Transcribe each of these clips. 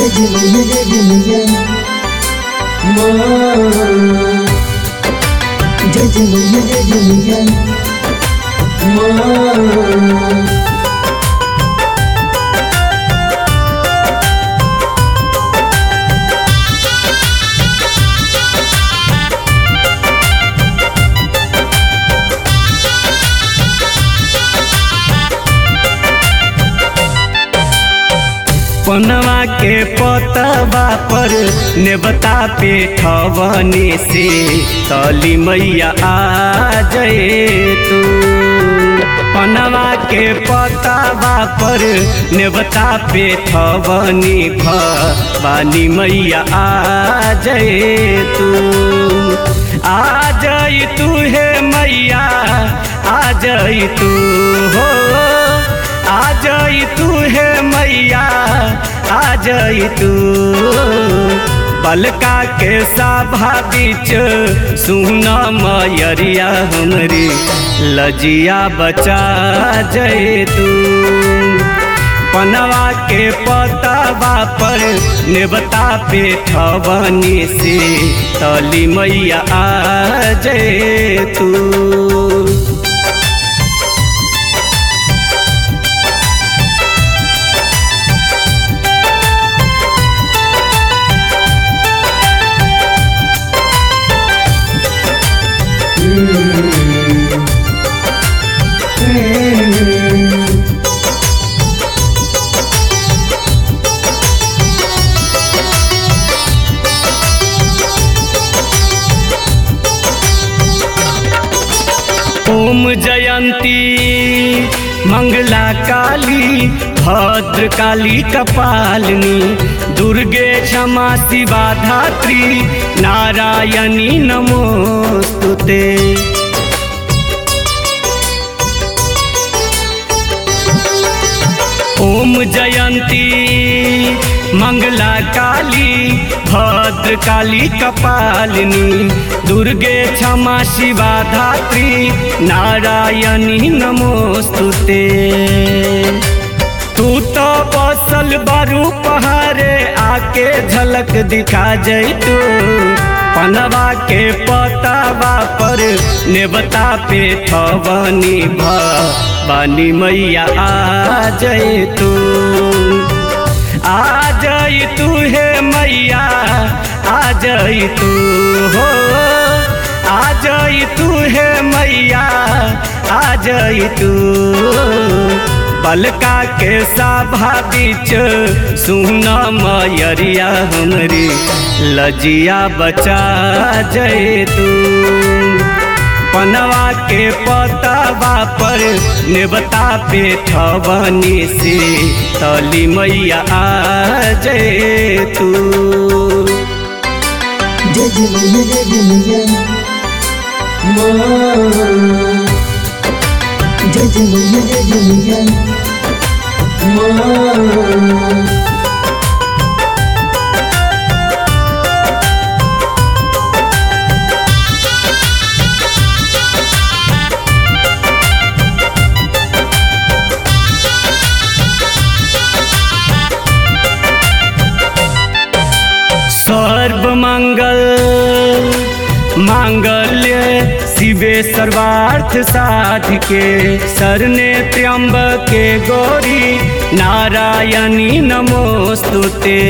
पनवा के पतवा पर नेवता पे ठवनी से तली मैया आ जाए तू। पनवा के पतवा पर नेवता पे ठवनी भवानी मैया आ जाए तू। आ जाई तू हे मैया आ जाई तू हो, आ जाई तू हे मैया आ जाई तू। बलका के सभा बीच सुना मयरिया हमरी लजिया बचा जाए तू। पनवा के पतवा पर नेवता पे ठवनी से तली मैया आ जाए तू। ओम जयंती मंगला काली भद्र काली कपालिनी दुर्गे क्षमा शिवा धात्री नारायणी नमोस्तुते। ओम जयंती मंगला काली भद्र काली कपालिनी दुर्गे क्षमा शिवा धात्री नारायणी नमोस्तुते। तू तो बसल बारू पहाड़े आके झलक दिखा जैतू। पनवा के पतवा पर नेवता पे ठवनी भवानी मैया आ जाए तू। आ जाई तू हे मैया आ जाई तू हो, आ जाई तू हे मैया आ जाई तू। बलका के सभा बीच सुना मयरिया हमरी लजिया बचा जाए तू। पनवा के पतवा पर नेवता पे ठवनी से तली मैया आ जाए तू। सर्व मंगल मांगल्य शिवे सर्वार्थ साधिके शरणे त्र्यंबके गौरी नारायणी नमोस्तुते।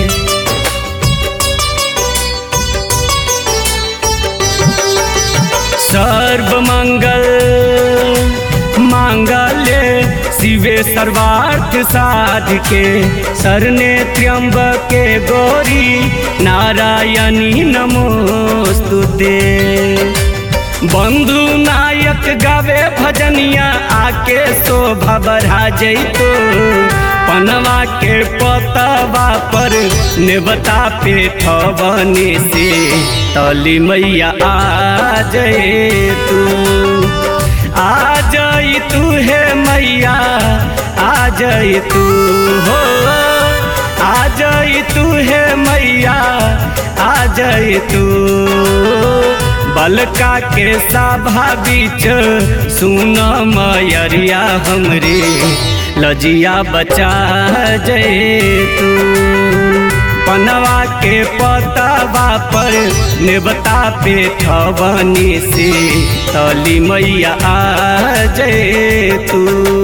सर्व मंगल मांगल्य शिवे सर्वार्थ साधिके शरणे त्र्यंबके गौरी नारायणी नमोस्तुते। बंधु नायक गावे भजनिया आके शोभा बढ़ा जैतो। पनवा के पतवा पर नेवता पे ठवनी से तली मैया आ जाए तू। आ जाई तू हे मैया आ जाई तू हो, आ जाई तू हे मैया आ जाई तू। बलका के सभा बीच सुन मयरिया हमरे लजिया बचा जाए तू। पनवा के पतवा पर नेवता पे ठवनी से तली मैया आ जाए तू।